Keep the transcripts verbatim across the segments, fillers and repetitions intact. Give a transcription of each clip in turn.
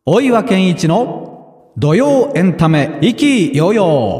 大岩健一の土曜エンタメ意気揚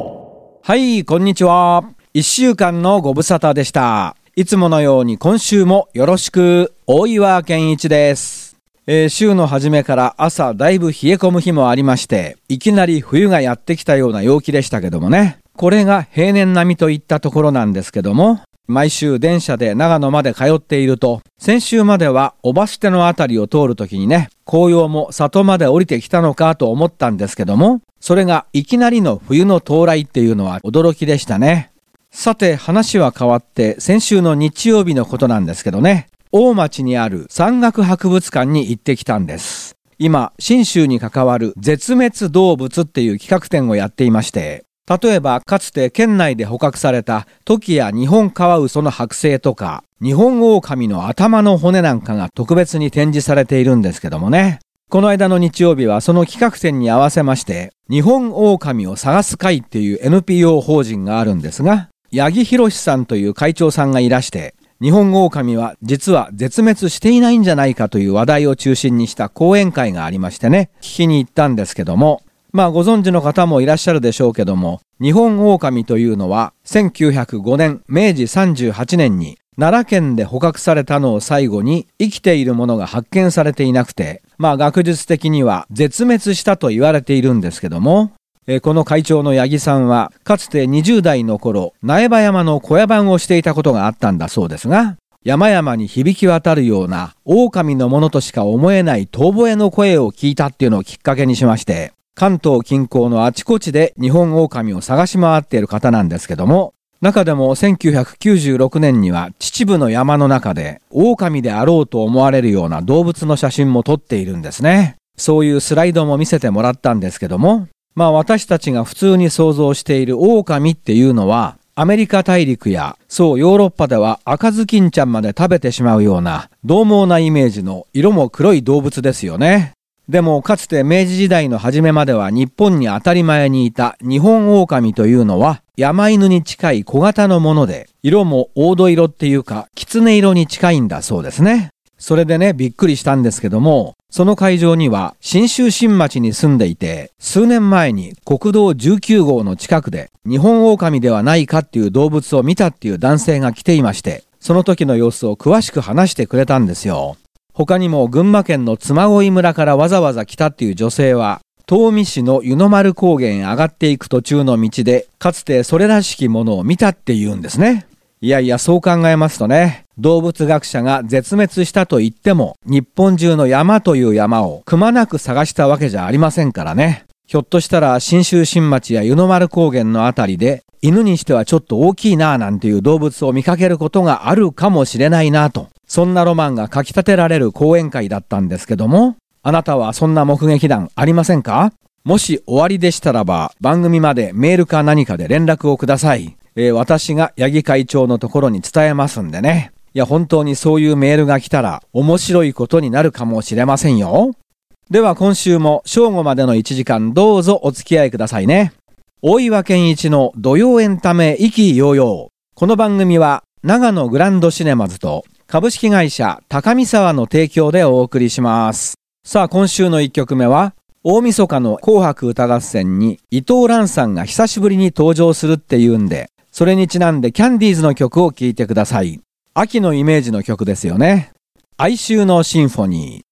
々。 はい、こんにちは。いっしゅうかんのご無沙汰でした。いつものように今週もよろしく。大岩健一です。えー、週の初めから朝だいぶ冷え込む日もありまして、いきなり冬がやってきたような陽気でしたけどもね、これが平年並みといったところなんですけども、毎週電車で長野まで通っていると、先週まではおば捨てのあたりを通るときにね、紅葉も里まで降りてきたのかと思ったんですけども、それがいきなりの冬の到来っていうのは驚きでしたね。さて話は変わって先週の日曜日のことなんですけどね、大町にある山岳博物館に行ってきたんです。今、信州に関わる絶滅動物っていう企画展をやっていまして、例えばかつて県内で捕獲されたトキやニホンカワウソの剥製とか、ニホンオオカミの頭の骨なんかが特別に展示されているんですけどもね。この間の日曜日はその企画展に合わせまして、ニホンオオカミを探す会っていう エヌピーオー 法人があるんですが、八木博さんという会長さんがいらして、ニホンオオカミは実は絶滅していないんじゃないかという話題を中心にした講演会がありましてね、聞きに行ったんですけども、まあご存知の方もいらっしゃるでしょうけども、ニホンオオカミというのはせんきゅうひゃくごねんめいじさんじゅうはちねんに奈良県で捕獲されたのを最後に生きているものが発見されていなくて、まあ学術的には絶滅したと言われているんですけども、えー、この会長の八木さんはかつてにじゅうだいの頃苗場山の小屋番をしていたことがあったんだそうですが、山々に響き渡るような狼のものとしか思えない遠吠えの声を聞いたっていうのをきっかけにしまして、関東近郊のあちこちでニホンオオカミを探し回っている方なんですけども、中でもせんきゅうひゃくきゅうじゅうろくねんには秩父の山の中で狼であろうと思われるような動物の写真も撮っているんですね。そういうスライドも見せてもらったんですけども、まあ私たちが普通に想像している狼っていうのは、アメリカ大陸やそうヨーロッパでは赤ずきんちゃんまで食べてしまうような獰猛なイメージの色も黒い動物ですよね。でもかつて明治時代の初めまでは日本に当たり前にいたニホンオオカミというのは山犬に近い小型のもので、色も黄土色っていうか狐色に近いんだそうですね。それでね、びっくりしたんですけども、その会場には信州新町に住んでいて、数年前に国道じゅうきゅうごうの近くでニホンオオカミではないかっていう動物を見たっていう男性が来ていまして、その時の様子を詳しく話してくれたんですよ。他にも群馬県の嬬恋村からわざわざ来たっていう女性は、東御市の湯の丸高原へ上がっていく途中の道で、かつてそれらしきものを見たっていうんですね。いやいや、そう考えますとね、動物学者が絶滅したと言っても、日本中の山という山をくまなく探したわけじゃありませんからね。ひょっとしたら信州新町や湯の丸高原のあたりで、犬にしてはちょっと大きいなぁなんていう動物を見かけることがあるかもしれないなぁと、そんなロマンがかき立てられる講演会だったんですけども、あなたはそんな目撃談ありませんか？もし終わりでしたらば、番組までメールか何かで連絡をください。えー、私が八木会長のところに伝えますんでね。いや、本当にそういうメールが来たら面白いことになるかもしれませんよ。では今週も正午までのいちじかんどうぞお付き合いくださいね。大岩健一の土曜エンタメ意気揚々。この番組は長野グランドシネマズと株式会社高見沢の提供でお送りします。さあ今週のいっきょくめは、大晦日の紅白歌合戦に伊藤蘭さんが久しぶりに登場するっていうんで、それにちなんでキャンディーズの曲を聴いてください。秋のイメージの曲ですよね。哀愁のシンフォニー。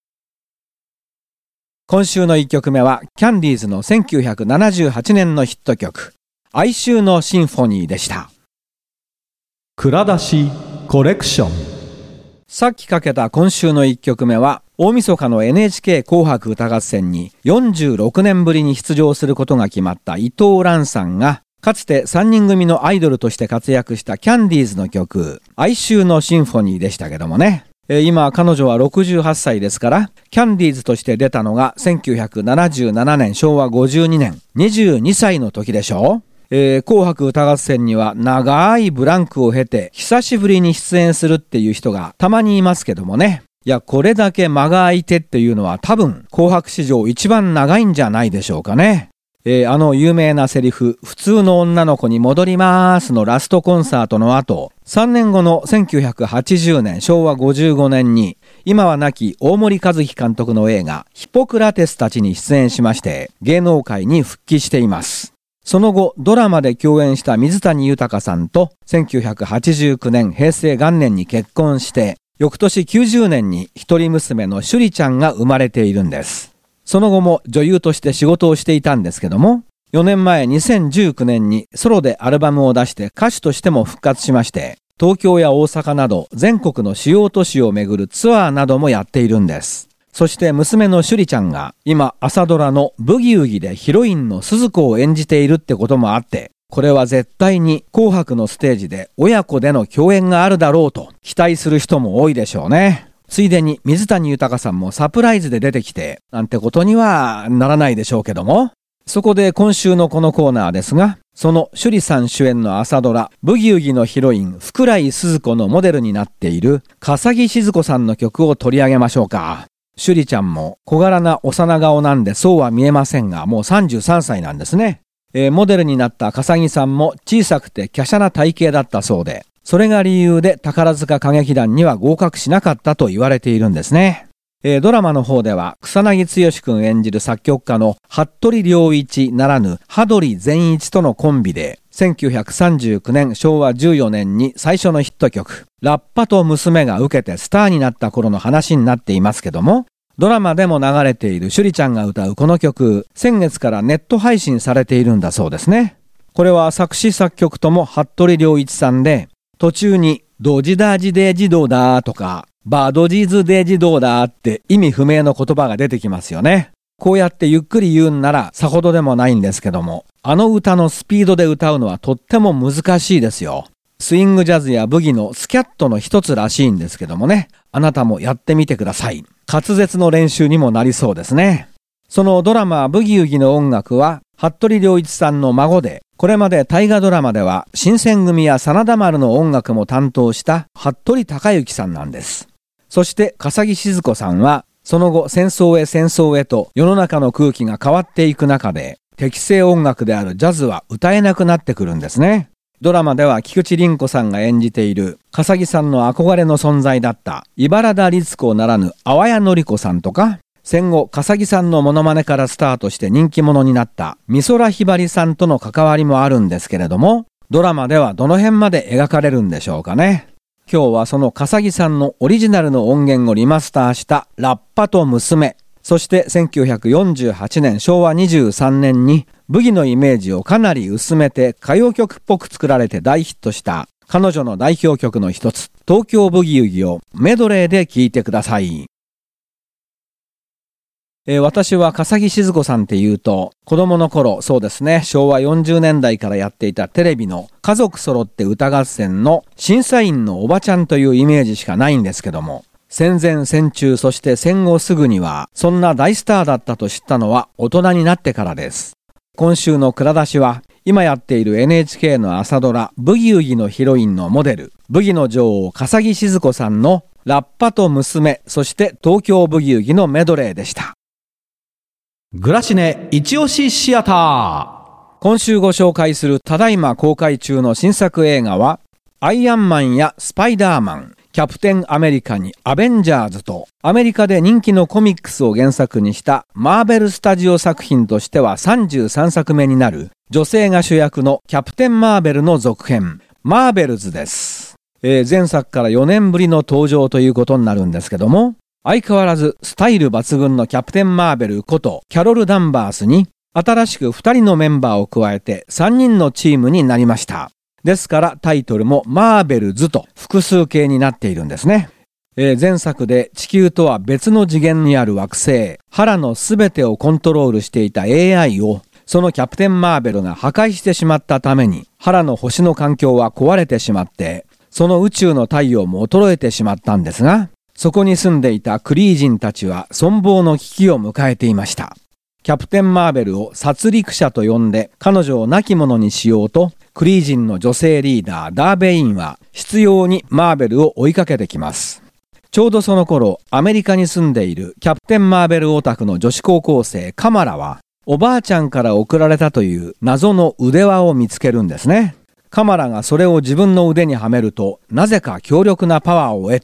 今週のいっきょくめはキャンディーズのせんきゅうひゃくななじゅうはちねんのヒット曲、哀愁のシンフォニーでした。 蔵出しコレクション。 さっきかけた今週のいっきょくめは、大晦日の エヌエイチケー 紅白歌合戦によんじゅうろくねんぶりに出場することが決まった伊藤蘭さんが、かつてさんにん組のアイドルとして活躍したキャンディーズの曲、哀愁のシンフォニーでしたけどもね。えー、今彼女はろくじゅうはっさいですから、キャンディーズとして出たのがせんきゅうひゃくななじゅうななねんしょうわごじゅうにねん、にじゅうにさいの時でしょう。えー、紅白歌合戦には長いブランクを経て久しぶりに出演するっていう人がたまにいますけどもね。いや、これだけ間が空いてっていうのは多分紅白史上一番長いんじゃないでしょうかね。えー、あの有名なセリフ、普通の女の子に戻りますのラストコンサートの後、さんねんごのせんきゅうひゃくはちじゅうねんしょうわごじゅうごねんに今は亡き大森和樹監督の映画ヒポクラテスたちに出演しまして芸能界に復帰しています。その後ドラマで共演した水谷豊さんとせんきゅうひゃくはちじゅうきゅうねん平成元年に結婚して翌年きゅうじゅうねんに一人娘の趣里ちゃんが生まれているんです。その後も女優として仕事をしていたんですけどもよねんまえにせんじゅうきゅうねんにソロでアルバムを出して歌手としても復活しまして東京や大阪など全国の主要都市を巡るツアーなどもやっているんです。そして娘の趣里ちゃんが今朝ドラのブギウギでヒロインの鈴子を演じているってこともあってこれは絶対に紅白のステージで親子での共演があるだろうと期待する人も多いでしょうね。ついでに水谷豊さんもサプライズで出てきてなんてことにはならないでしょうけどもそこで今週のこのコーナーですがその趣里さん主演の朝ドラブギウギのヒロイン福来スズ子のモデルになっている笠木静子さんの曲を取り上げましょうか。趣里ちゃんも小柄な幼顔なんでそうは見えませんがもうさんじゅうさんさいなんですね。えー、モデルになった笠木さんも小さくて華奢な体型だったそうでそれが理由で宝塚歌劇団には合格しなかったと言われているんですね。えー、ドラマの方では草薙剛くん演じる作曲家の服部良一ならぬ羽鳥善一とのコンビでせんきゅうひゃくさんじゅうきゅうねんしょうわじゅうよねんに最初のヒット曲ラッパと娘が受けてスターになった頃の話になっていますけどもドラマでも流れている趣里ちゃんが歌うこの曲先月からネット配信されているんだそうですね。これは作詞作曲とも服部良一さんで途中にドジダジデジドダーとかバドジズデジドダーって意味不明の言葉が出てきますよね。こうやってゆっくり言うんならさほどでもないんですけどもあの歌のスピードで歌うのはとっても難しいですよ。スイングジャズやブギのスキャットの一つらしいんですけどもねあなたもやってみてください。滑舌の練習にもなりそうですね。そのドラマブギウギの音楽は服部良一さんの孫でこれまで大河ドラマでは新選組や真田丸の音楽も担当した服部孝之さんなんです。そして笠木静子さんはその後戦争へ戦争へと世の中の空気が変わっていく中で適正音楽であるジャズは歌えなくなってくるんですね。ドラマでは菊池凛子さんが演じている笠木さんの憧れの存在だった茨田律子ならぬ淡谷のり子さんとか戦後笠木さんのモノマネからスタートして人気者になった美空ひばりさんとの関わりもあるんですけれどもドラマではどの辺まで描かれるんでしょうかね。今日はその笠木さんのオリジナルの音源をリマスターしたラッパと娘そしてせんきゅうひゃくよんじゅうはちねんしょうわにじゅうさんねんにブギのイメージをかなり薄めて歌謡曲っぽく作られて大ヒットした彼女の代表曲の一つ東京ブギウギをメドレーで聴いてください。えー、私は笠木静子さんっていうと子供の頃そうですねしょうわよんじゅうねんだいからやっていたテレビの家族揃って歌合戦の審査員のおばちゃんというイメージしかないんですけども戦前戦中そして戦後すぐにはそんな大スターだったと知ったのは大人になってからです。今週の蔵出しは今やっている エヌエイチケー の朝ドラブギウギのヒロインのモデルブギの女王笠木静子さんのラッパと娘そして東京ブギウギのメドレーでした。 グラシネ一押しシアター。 今週ご紹介するただいま公開中の新作映画はアイアンマンやスパイダーマンキャプテンアメリカにアベンジャーズとアメリカで人気のコミックスを原作にしたマーベルスタジオ作品としてはさんじゅうさんさくめになる女性が主役のキャプテンマーベルの続編マーベルズです。えー、前作からよねんぶりの登場ということになるんですけども相変わらずスタイル抜群のキャプテンマーベルことキャロル・ダンバースに新しくふたりのメンバーを加えてさんにんのチームになりました。ですからタイトルもマーベルズと複数形になっているんですね。えー、前作で地球とは別の次元にある惑星ハラのすべてをコントロールしていた エーアイ をそのキャプテンマーベルが破壊してしまったためにハラの星の環境は壊れてしまってその宇宙の太陽も衰えてしまったんですがそこに住んでいたクリー人たちは存亡の危機を迎えていました。キャプテンマーベルを殺戮者と呼んで彼女を亡き者にしようとクリー人の女性リーダーダーベインは執拗にマーベルを追いかけてきます。ちょうどその頃アメリカに住んでいるキャプテンマーベルオタクの女子高校生カマラはおばあちゃんから送られたという謎の腕輪を見つけるんですね。カマラがそれを自分の腕にはめるとなぜか強力なパワーを得て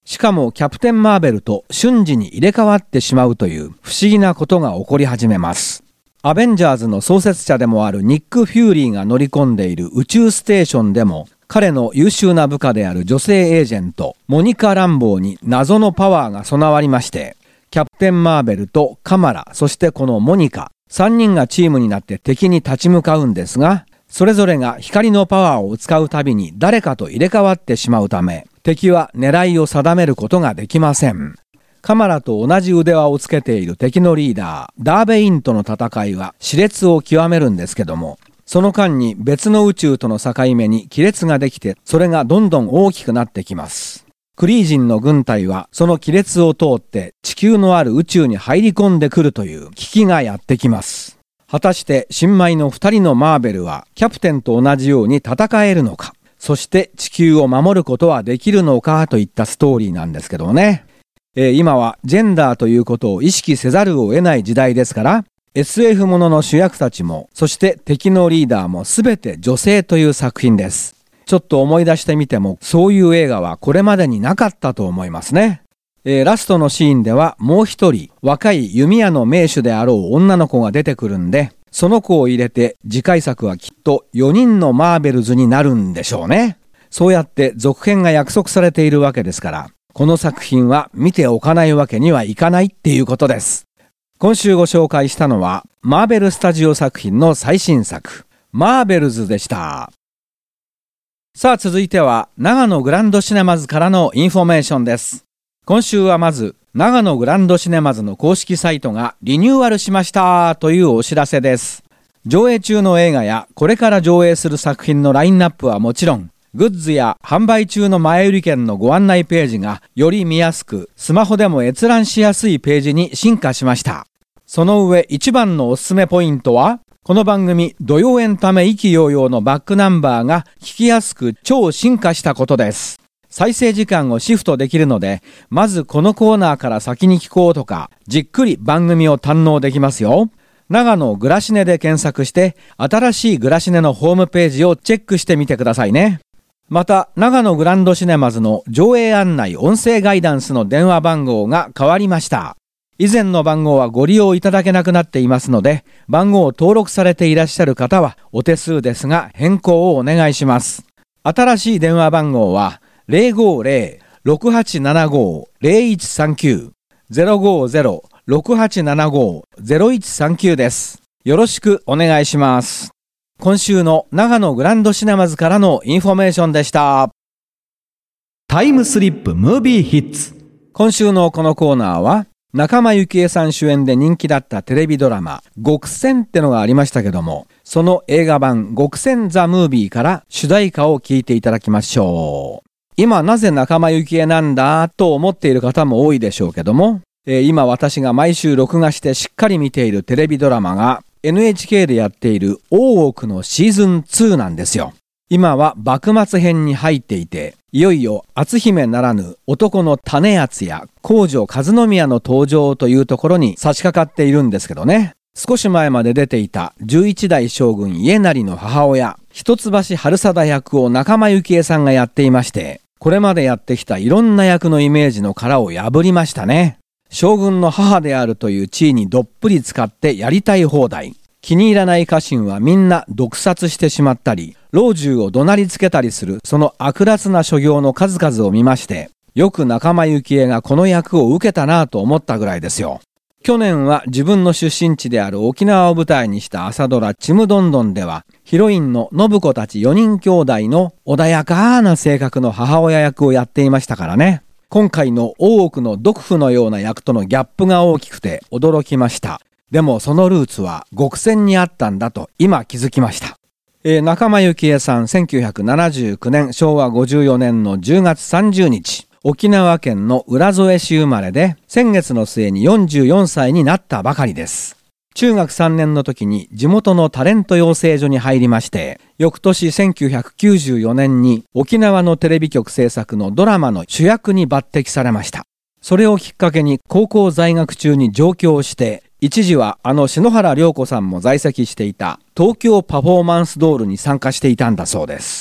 しかもキャプテンマーベルと瞬時に入れ替わってしまうという不思議なことが起こり始めます。アベンジャーズの創設者でもあるニック・フューリーが乗り込んでいる宇宙ステーションでも、彼の優秀な部下である女性エージェント、モニカ・ランボーに謎のパワーが備わりまして、キャプテンマーベルとカマラ、そしてこのモニカ、さんにんがチームになって敵に立ち向かうんですが、それぞれが光のパワーを使うたびに誰かと入れ替わってしまうため、敵は狙いを定めることができません。カマラと同じ腕輪をつけている敵のリーダー、ダーベインとの戦いは熾烈を極めるんですけども、その間に別の宇宙との境目に亀裂ができて、それがどんどん大きくなってきます。クリー人の軍隊はその亀裂を通って地球のある宇宙に入り込んでくるという危機がやってきます。果たして新米の二人のマーベルはキャプテンと同じように戦えるのか、そして地球を守ることはできるのかといったストーリーなんですけどもね。えー、今はジェンダーということを意識せざるを得ない時代ですから、エスエフ ものの主役たちも、そして敵のリーダーもすべて女性という作品です。ちょっと思い出してみても、そういう映画はこれまでになかったと思いますね。えー、ラストのシーンではもう一人、若い弓矢の名手であろう女の子が出てくるんで、その子を入れて次回作はきっとよにんのマーベルズになるんでしょうね。そうやって続編が約束されているわけですから、この作品は見ておかないわけにはいかないっていうことです。今週ご紹介したのは、マーベルスタジオ作品の最新作、マーベルズでした。さあ続いては、長野グランドシネマズからのインフォメーションです。今週はまず、長野グランドシネマズの公式サイトがリニューアルしましたというお知らせです。上映中の映画やこれから上映する作品のラインナップはもちろん、グッズや販売中の前売り券のご案内ページがより見やすく、スマホでも閲覧しやすいページに進化しました。その上一番のおすすめポイントは、この番組土曜エンタメ意気揚々のバックナンバーが聞きやすく超進化したことです。再生時間をシフトできるので、まずこのコーナーから先に聞こうとか、じっくり番組を堪能できますよ。長野グラシネで検索して、新しいグラシネのホームページをチェックしてみてくださいね。また、長野グランドシネマズの上映案内音声ガイダンスの電話番号が変わりました。以前の番号はご利用いただけなくなっていますので、番号を登録されていらっしゃる方はお手数ですが変更をお願いします。新しい電話番号は ゼロごゼロ ろくはちななご ゼロいちさんきゅう ゼロごゼロ ろくはちななご ゼロいちさんきゅうです。よろしくお願いします。今週の長野グランドシネマズからのインフォメーションでした。 タイムスリップムービーヒッツ。 今週のこのコーナーは、仲間由紀恵さん主演で人気だったテレビドラマ極戦ってのがありましたけども、その映画版極戦ザムービーから主題歌を聴いていただきましょう。今なぜ仲間由紀恵なんだと思っている方も多いでしょうけども、えー、今私が毎週録画してしっかり見ているテレビドラマが エヌエイチケー でやっている大奥のシーズンツーなんですよ。今は幕末編に入っていて、いよいよ篤姫ならぬ男の種敦や皇女和宮の登場というところに差し掛かっているんですけどね。少し前まで出ていたじゅういちだい将軍家斉の母親、一橋春貞役を仲間由紀恵さんがやっていまして、これまでやってきたいろんな役のイメージの殻を破りましたね。将軍の母であるという地位にどっぷり使ってやりたい放題。気に入らない家臣はみんな毒殺してしまったり、老中を怒鳴りつけたりするその悪辣な所業の数々を見まして、よく仲間由紀恵がこの役を受けたなぁと思ったぐらいですよ。去年は自分の出身地である沖縄を舞台にした朝ドラちむどんどんでは、ヒロインの信子たちよにん兄弟の穏やかな性格の母親役をやっていましたからね。今回の大奥の毒婦のような役とのギャップが大きくて驚きました。でもそのルーツは極戦にあったんだと今気づきました。えー、仲間由紀恵さんせんきゅうひゃくななじゅうきゅうねんしょうわごじゅうよねんのじゅうがつさんじゅうにち、沖縄県の浦添市生まれで、先月の末によんじゅうよんさいになったばかりです。中学さんねんの時に地元のタレント養成所に入りまして、翌年せんきゅうひゃくきゅうじゅうよねんに沖縄のテレビ局制作のドラマの主役に抜擢されました。それをきっかけに高校在学中に上京して、一時はあの篠原涼子さんも在籍していた東京パフォーマンスドールに参加していたんだそうです。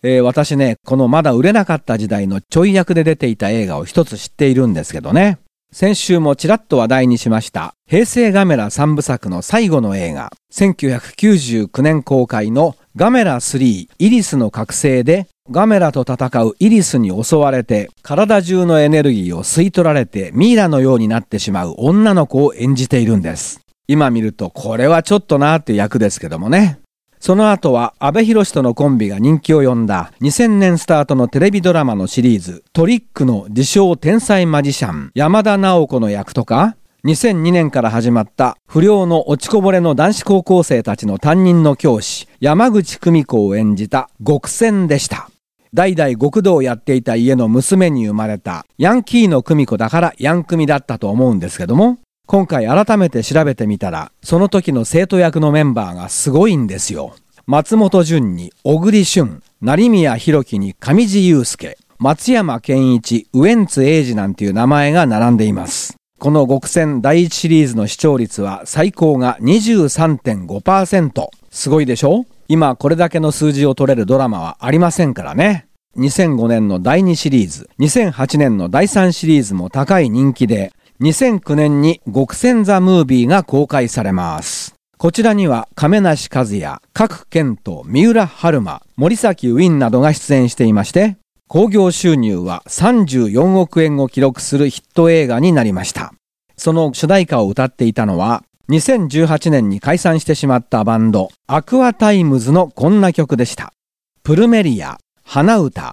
えー、私ね、このまだ売れなかった時代のちょい役で出ていた映画を一つ知っているんですけどね。先週もちらっと話題にしました平成ガメラ三部作の最後の映画、せんきゅうひゃくきゅうじゅうきゅうねん公開のガメラスリーイリスの覚醒で、ガメラと戦うイリスに襲われて体中のエネルギーを吸い取られてミイラのようになってしまう女の子を演じているんです。今見るとこれはちょっとなーっていう役ですけどもね。その後は阿部寛とのコンビが人気を呼んだにせんねんスタートのテレビドラマのシリーズトリックの自称天才マジシャン山田直子の役とか、にせんにねんから始まった不良の落ちこぼれの男子高校生たちの担任の教師山口久美子を演じた極戦でした。代々極道をやっていた家の娘に生まれたヤンキーの久美子だからヤンクミだったと思うんですけども、今回改めて調べてみたらその時の生徒役のメンバーがすごいんですよ。松本潤に小栗旬、成宮弘樹に上地雄介、松山ケンイチ、ウエンツ瑛士なんていう名前が並んでいます。この極戦だいいちシリーズの視聴率は最高が にじゅうさんてんごパーセント。すごいでしょ？今これだけの数字を取れるドラマはありませんからね。にせんごねんのだいにシリーズ、にせんはちねんのだいさんシリーズも高い人気で、にせんきゅうねんに極戦ザムービーが公開されます。こちらには亀梨和也、賀来賢人、三浦春馬、森崎ウィンなどが出演していまして、興行収入はさんじゅうよんおくえんを記録するヒット映画になりました。その主題歌を歌っていたのは、にせんじゅうはちねんに解散してしまったバンド、アクアタイムズのこんな曲でした。プルメリア、花歌。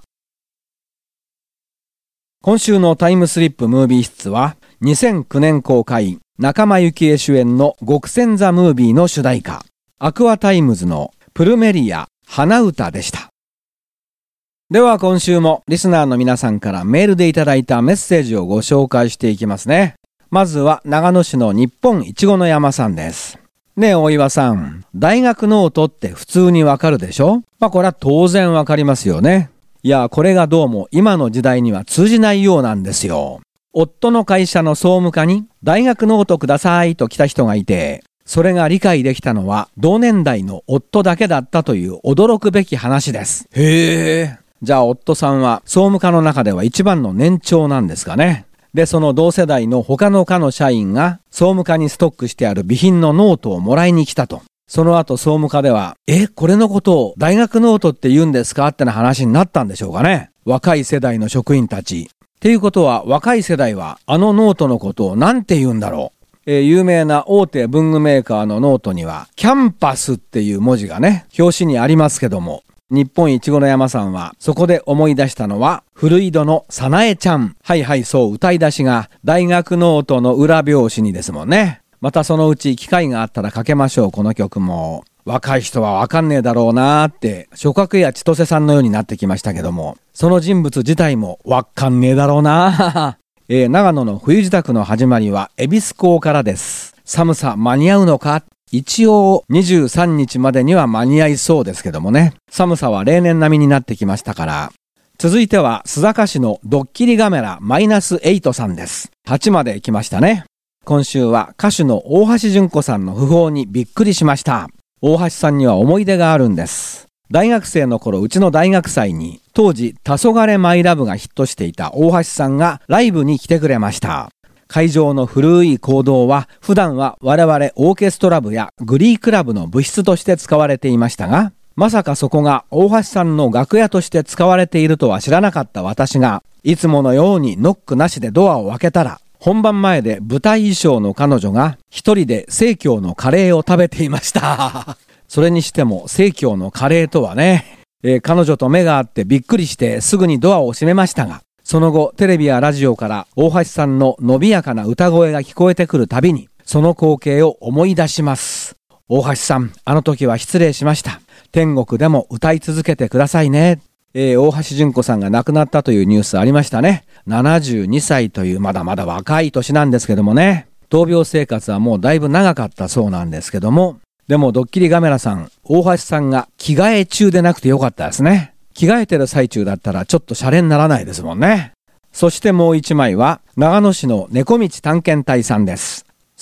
今週のタイムスリップムービー室は、にせんきゅうねん公開、仲間由紀恵主演の極戦ザムービーの主題歌、アクアタイムズのプルメリア、花歌でした。では今週もリスナーの皆さんからメールでいただいたメッセージをご紹介していきますね。まずは長野市の日本いちごの山さんです。ねえ大岩さん、大学ノートって普通にわかるでしょ？まあこれは当然わかりますよね。いや、これがどうも今の時代には通じないようなんですよ。夫の会社の総務課に大学ノートくださいと来た人がいて、それが理解できたのは同年代の夫だけだったという驚くべき話です。へえ。じゃあ夫さんは総務課の中では一番の年長なんですかね。で、その同世代の他の課の社員が総務課にストックしてある備品のノートをもらいに来たと。その後総務課では、え、これのことを大学ノートって言うんですかってな話になったんでしょうかね。若い世代の職員たち。っていうことは若い世代はあのノートのことをなんて言うんだろう。えー、有名な大手文具メーカーのノートにはキャンパスっていう文字がね、表紙にありますけども、日本いちごの山さんはそこで思い出したのは古井戸のさなえちゃん。はいはい、そう歌い出しが大学ノートの裏表紙にですもんね。またそのうち機会があったらかけましょう、この曲も。若い人はわかんねえだろうなーって諸角や千歳さんのようになってきましたけども、その人物自体もわかんねえだろうなー、えー、長野の冬支度の始まりは恵比寿港からです。寒さ間に合うのか、一応にじゅうさんにちまでには間に合いそうですけどもね。寒さは例年並みになってきましたから。続いては須坂市のドッキリガメラマイナスエイトさんです。はちまで来ましたね。今週は歌手の大橋純子さんの訃報にびっくりしました。大橋さんには思い出があるんです。大学生の頃、うちの大学祭に当時黄昏マイラブがヒットしていた大橋さんがライブに来てくれました。会場の古い講堂は普段は我々オーケストラ部やグリークラブの部室として使われていましたが、まさかそこが大橋さんの楽屋として使われているとは知らなかった私が、いつものようにノックなしでドアを開けたら、本番前で舞台衣装の彼女が一人で生協のカレーを食べていましたそれにしても生協のカレーとはね、えー、彼女と目が合ってびっくりしてすぐにドアを閉めましたが、その後テレビやラジオから大橋さんの伸びやかな歌声が聞こえてくるたびにその光景を思い出します。大橋さん、あの時は失礼しました。天国でも歌い続けてくださいね。えー、大橋純子さんが亡くなったというニュースありましたね。ななじゅうにさいというまだまだ若い年なんですけどもね。闘病生活はもうだいぶ長かったそうなんですけども、でもドッキリガメラさん、大橋さんが着替え中でなくてよかったですね。着替えてる最中だったらちょっとシャレにならないですもんね。そしてもう一枚は長野市の猫道探検隊さんです。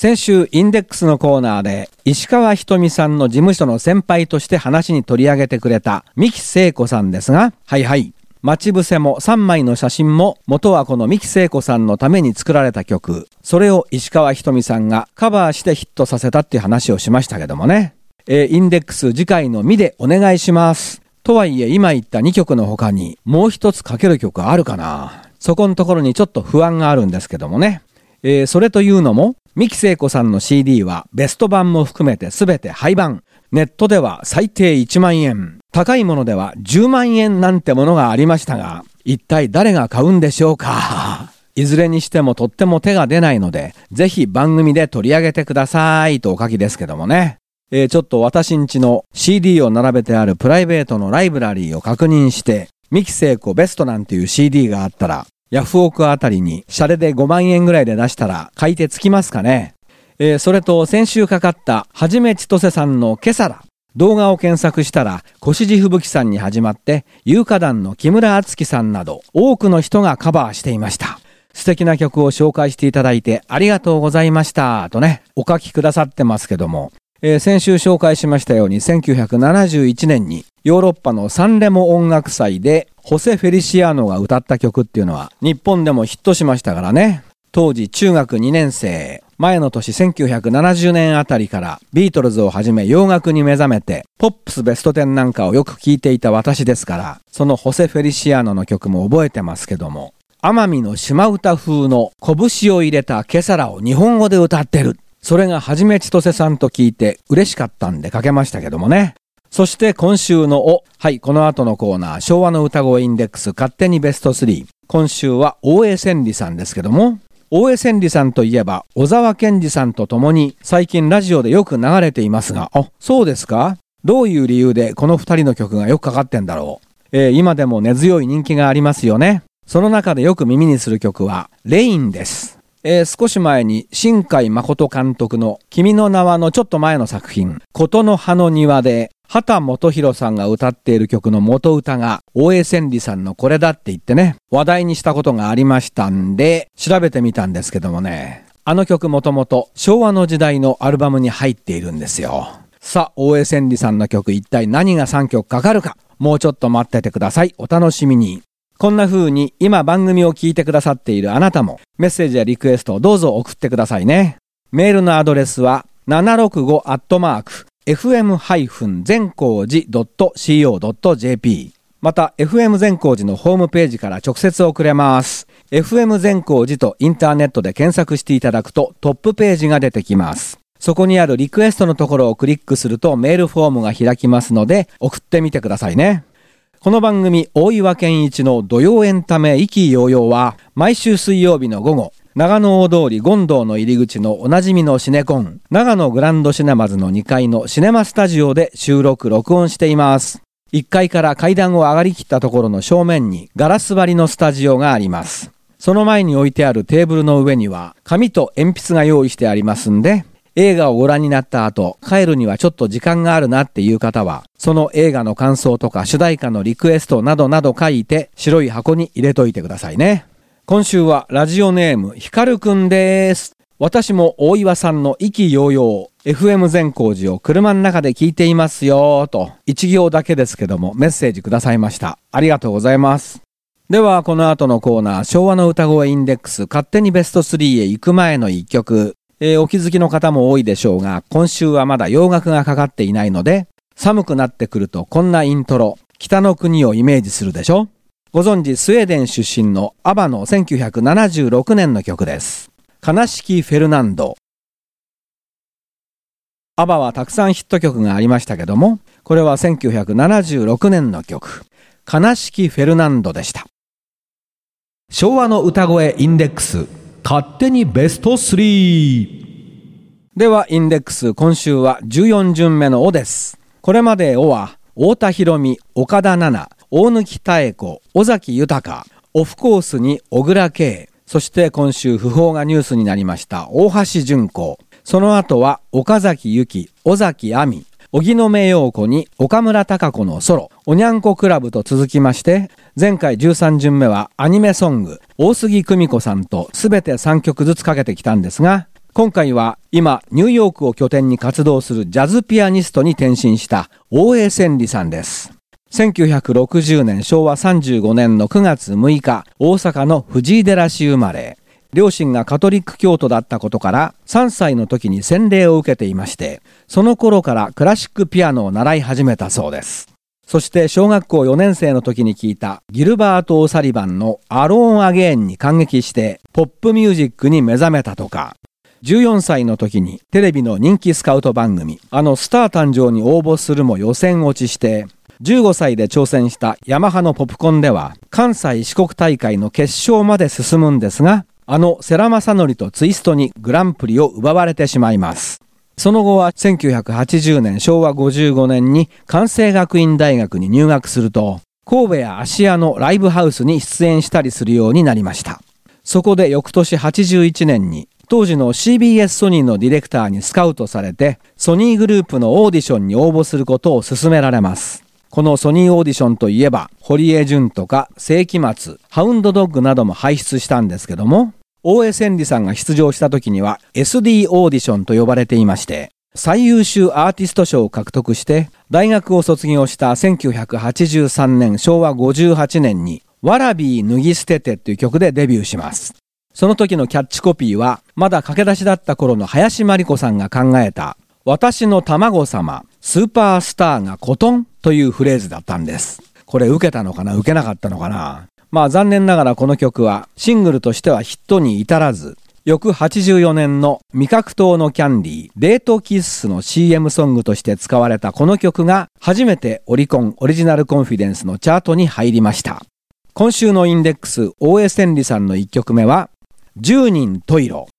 先週インデックスのコーナーで石川ひとみさんの事務所の先輩として話に取り上げてくれた三木聖子さんですが、はいはい。待ち伏せもさんまいの写真も元はこの三木聖子さんのために作られた曲。それを石川ひとみさんがカバーしてヒットさせたっていう話をしましたけどもね。えー、インデックス次回のみでお願いします。とはいえ今言ったにきょくの他にもう一つかける曲あるかな。そこのところにちょっと不安があるんですけどもね。えー、それというのも三木聖子さんの シーディー はベスト版も含めてすべて廃盤。ネットでは最低いちまんえん、高いものではじゅうまんえんなんてものがありましたが、一体誰が買うんでしょうか。いずれにしてもとっても手が出ないので、ぜひ番組で取り上げてくださいとお書きですけどもね。えー、ちょっと私んちの シーディー を並べてあるプライベートのライブラリーを確認して、三木聖子ベストなんていう シーディー があったら、ヤフオクあたりにシャレでごまんえんぐらいで出したら買い手つきますかね。えー、それと先週かかったはじめちとせさんのケサラ。動画を検索したら越路吹雪さんに始まって有価団の木村敦樹さんなど多くの人がカバーしていました。素敵な曲を紹介していただいてありがとうございましたとね、お書きくださってますけども、えー、先週紹介しましたようにせんきゅうひゃくななじゅういちねんにヨーロッパのサンレモ音楽祭でホセ・フェリシアーノが歌った曲っていうのは日本でもヒットしましたからね。当時中学にねん生、前の年せんきゅうひゃくななじゅうねんあたりからビートルズをはじめ洋楽に目覚めてポップスベストテンなんかをよく聴いていた私ですから、そのホセ・フェリシアーノの曲も覚えてますけども、奄美の島唄風の拳を入れたケサラを日本語で歌ってる。それがはじめちとせさんと聞いて嬉しかったんでかけましたけどもね。そして今週のお、はい、この後のコーナー、昭和の歌声インデックス勝手にベストスリー。今週は大江千里さんですけども、大江千里さんといえば小沢健二さんと共に最近ラジオでよく流れていますが、あ、そうですか？どういう理由でこの二人の曲がよくかかってんだろう。えー、今でも根強い人気がありますよね。その中でよく耳にする曲はレインです。えー、少し前に新海誠監督の君の名はのちょっと前の作品、琴の葉の庭で畑基博さんが歌っている曲の元歌が大江千里さんのこれだって言ってね、話題にしたことがありましたんで調べてみたんですけどもね、あの曲もともと昭和の時代のアルバムに入っているんですよ。さあ、大江千里さんの曲一体何がさんきょくかかるか、もうちょっと待っててください。お楽しみに。こんな風に今番組を聞いてくださっているあなたもメッセージやリクエストをどうぞ送ってくださいね。メールのアドレスはななろくごアットマークエフエム全光寺ドットシーオードットジェーピー、 また エフエム 全光寺のホームページから直接送れます。 エフエム 全光寺とインターネットで検索していただくとトップページが出てきます。そこにあるリクエストのところをクリックするとメールフォームが開きますので送ってみてくださいね。この番組大岩健一の土曜エンタメ意気揚々は毎週水曜日の午後、長野大通り権堂の入り口のおなじみのシネコン、長野グランドシネマズのにかいのシネマスタジオで収録録音しています。いっかいから階段を上がりきったところの正面にガラス張りのスタジオがあります。その前に置いてあるテーブルの上には紙と鉛筆が用意してありますんで、映画をご覧になった後、帰るにはちょっと時間があるなっていう方は、その映画の感想とか主題歌のリクエストなどなど書いて白い箱に入れといてくださいね。今週はラジオネームひかるくんです。私も大岩さんの意気揚々 エフエム 全光寺を車の中で聞いていますよと一行だけですけどもメッセージくださいました。ありがとうございます。ではこの後のコーナー、昭和の歌声インデックス勝手にベストスリーへ行く前の一曲、えー、お気づきの方も多いでしょうが、今週はまだ洋楽がかかっていないので、寒くなってくるとこんなイントロ、北の国をイメージするでしょ。ご存知スウェーデン出身のアバのせんきゅうひゃくななじゅうろくねんの曲です。悲しきフェルナンド。アバはたくさんヒット曲がありましたけども、これはせんきゅうひゃくななじゅうろくねんの曲、悲しきフェルナンドでした。 昭和の歌声インデックス勝手にベストスリー。 ではインデックス、今週はじゅうよん巡目のおです。これまでおは太田裕美、岡田奈々、大貫妙子、尾崎豊、オフコースに小倉圭、そして今週訃報がニュースになりました大橋純子、その後は岡崎由紀、尾崎亜美、荻野目洋子に岡村孝子のソロ、おにゃんこクラブと続きまして、前回じゅうさん巡目はアニメソング、大杉久美子さんとすべてさんきょくずつかけてきたんですが、 今回は今ニューヨークを拠点に活動するジャズピアニストに転身した大江千里さんです。せんきゅうひゃくろくじゅうねんしょうわさんじゅうごねんのくがつむいか、大阪の藤井寺市生まれ。両親がカトリック教徒だったことからさんさいの時に洗礼を受けていまして、その頃からクラシックピアノを習い始めたそうです。そして小学校よねんせいの時に聞いたギルバート・オサリバンのアローン・アゲインに感激してポップミュージックに目覚めたとか、じゅうよんさいの時にテレビの人気スカウト番組、あのスター誕生に応募するも予選落ちして、じゅうごさいで挑戦したヤマハのポプコンでは関西四国大会の決勝まで進むんですが、あの世良公則とツイストにグランプリを奪われてしまいます。その後はせんきゅうひゃくはちじゅうねんしょうわごじゅうごねんに関西学院大学に入学すると、神戸や芦屋のライブハウスに出演したりするようになりました。そこで翌年はちじゅういちねんに当時の シービーエス ソニーのディレクターにスカウトされて、ソニーグループのオーディションに応募することを勧められます。このソニーオーディションといえば、堀江潤とか世紀末、ハウンドドッグなども輩出したんですけども、大江千里さんが出場した時には エスディー オーディションと呼ばれていまして、最優秀アーティスト賞を獲得して、大学を卒業したせんきゅうひゃくはちじゅうさんねんしょうわごじゅうはちねんに、わらび脱ぎ捨ててという曲でデビューします。その時のキャッチコピーは、まだ駆け出しだった頃の林真理子さんが考えた、私の卵様、スーパースターがコトンというフレーズだったんです。これ受けたのかな、受けなかったのかな。まあ残念ながらこの曲はシングルとしてはヒットに至らず、翌はちじゅうよねんの味覚糖のキャンディー、デートキッスの シーエム ソングとして使われたこの曲が初めてオリコンオリジナルコンフィデンスのチャートに入りました。今週のインデックス、大江千里さんのいっきょくめは、じゅうにん十色。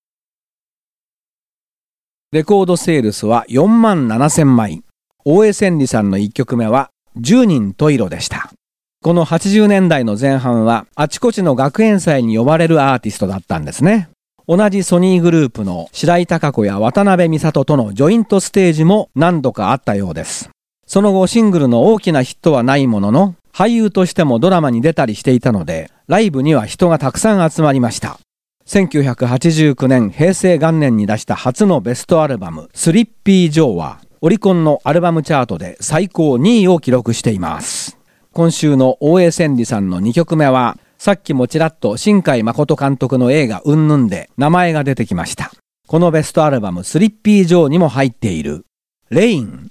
レコードセールスはよんまんななせんまい。大江千里さんのいっきょくめはじゅうにん十色でした。このはちじゅうねんだいの前半はあちこちの学園祭に呼ばれるアーティストだったんですね。同じソニーグループの白井貴子や渡辺美里とのジョイントステージも何度かあったようです。その後シングルの大きなヒットはないものの、俳優としてもドラマに出たりしていたので、ライブには人がたくさん集まりました。せんきゅうひゃくはちじゅうきゅうねんへいせい元年に出した初のベストアルバムスリッピー・ジョーはオリコンのアルバムチャートで最高にいを記録しています。今週の大江千里さんのにきょくめは、さっきもちらっと新海誠監督の映画うんぬんで名前が出てきました。このベストアルバムスリッピー・ジョーにも入っているレイン。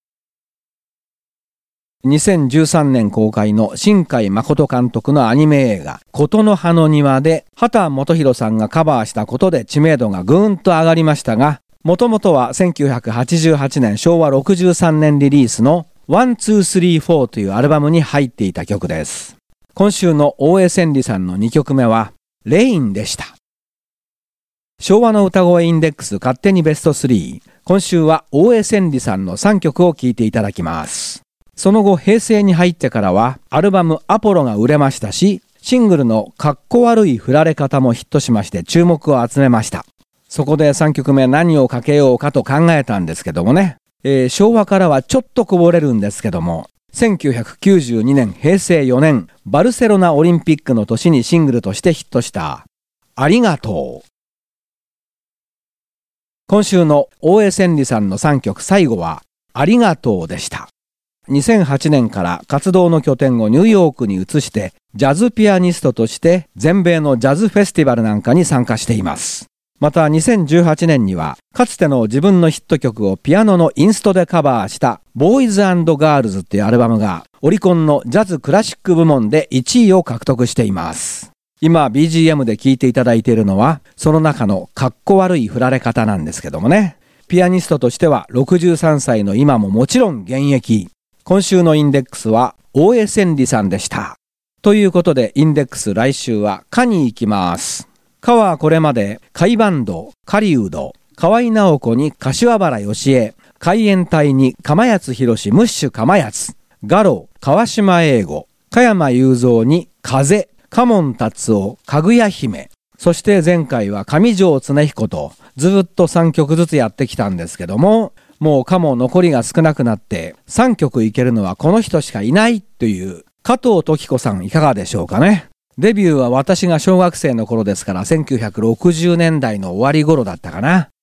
にせんじゅうさんねん公開の新海誠監督のアニメ映画琴の葉の庭で畑基博さんがカバーしたことで知名度がぐーんと上がりましたが、もともとはせんきゅうひゃくはちじゅうはちねんしょうわろくじゅうさんねんリリースのワン、ツー、スリー、フォーというアルバムに入っていた曲です。今週の大江千里さんのにきょくめはレインでした。昭和の歌声インデックス勝手にベストスリー。今週は大江千里さんのさんきょくを聴いていただきます。その後平成に入ってからはアルバムアポロが売れましたし、シングルのかっこ悪い振られ方もヒットしまして注目を集めました。そこでさんきょくめ何をかけようかと考えたんですけどもね、えー、昭和からはちょっとこぼれるんですけども、せんきゅうひゃくきゅうじゅうにねんへいせいよねんバルセロナオリンピックの年にシングルとしてヒットしたありがとう。今週の大江千里さんのさんきょく最後はありがとうでした。にせんはちねんから活動の拠点をニューヨークに移してジャズピアニストとして全米のジャズフェスティバルなんかに参加しています。またにせんじゅうはちねんにはかつての自分のヒット曲をピアノのインストでカバーしたボーイズ&ガールズっていうアルバムがオリコンのジャズクラシック部門でいちいを獲得しています。今 ビージーエム で聴いていただいているのはその中のかっこ悪い振られ方なんですけどもね、ピアニストとしてはろくじゅうさんさいの今ももちろん現役。今週のインデックスは大江千里さんでした。ということでインデックス来週はかに行きます。かはこれまで海バンド、狩人、河合直子に柏原芳恵、海援隊に釜谷博士ムッシュ釜谷、ガロ、川島英吾、加山雄三に風、嘉門達夫、かぐや姫、そして前回は上条恒彦とずっとさんきょくずつやってきたんですけども、もうかも残りが少なくなってさんきょくいけるのはこの人しかいないという加藤時子さんいかがでしょうかね。デビューは私が小学生の頃ですからせんきゅうひゃくろくじゅうねんだいの終わり頃だったかな。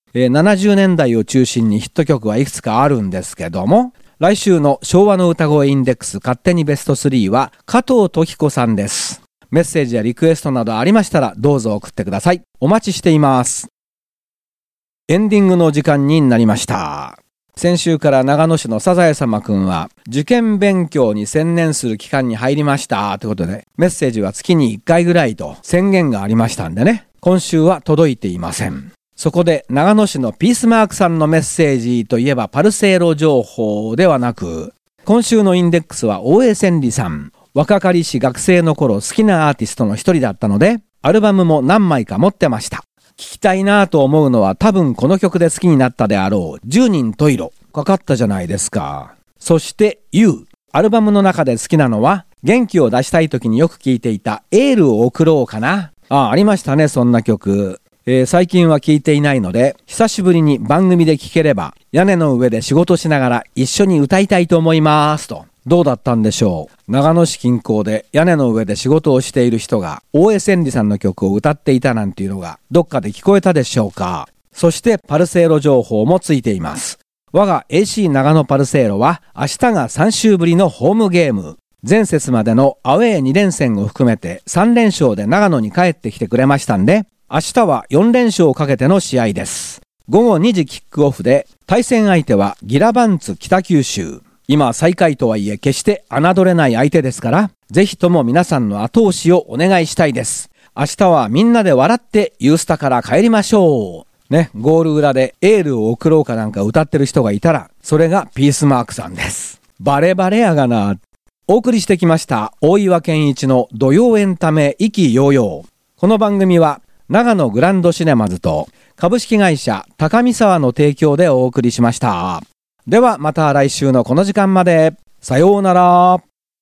えー、ななじゅうねんだいを中心にヒット曲はいくつかあるんですけども、来週の昭和の歌声インデックス勝手にベストスリーは加藤時子さんです。メッセージやリクエストなどありましたらどうぞ送ってください。お待ちしています。エンディングの時間になりました。先週から長野市のサザエ様くんは受験勉強に専念する期間に入りましたということで、メッセージは月にいっかいぐらいと宣言がありましたんでね、今週は届いていません。そこで長野市のピースマークさんのメッセージといえばパルセーロ情報ではなく、今週のインデックスは大江千里さん。若かりし学生の頃好きなアーティストの一人だったので、アルバムも何枚か持ってました。聞きたいなと思うのは多分この曲で好きになったであろうじゅうにん十色かかったじゃないですか。そして You、 アルバムの中で好きなのは元気を出したい時によく聴いていたエールを送ろうかな。あ、ありましたね、そんな曲。えー、最近は聴いていないので久しぶりに番組で聴ければ屋根の上で仕事しながら一緒に歌いたいと思いますと。どうだったんでしょう。長野市近郊で屋根の上で仕事をしている人が大江千里さんの曲を歌っていたなんていうのがどっかで聞こえたでしょうか。そしてパルセーロ情報もついています。我が エーシー 長野パルセーロは明日がさん週ぶりのホームゲーム。前節までのアウェーに連戦を含めてさん連勝で長野に帰ってきてくれましたんで、明日はよん連勝をかけての試合です。ごごにじキックオフで対戦相手はギラバンツ北九州。今最下位とはいえ決して侮れない相手ですから、ぜひとも皆さんの後押しをお願いしたいです。明日はみんなで笑ってユースタから帰りましょう。ね、ゴール裏でエールを送ろうかなんか歌ってる人がいたら、それがピースマークさんです。バレバレやがな。お送りしてきました大岩健一の土曜エンタメ意気揚々。この番組は長野グランドシネマズと株式会社高見沢の提供でお送りしました。ではまた来週のこの時間まで。さようなら。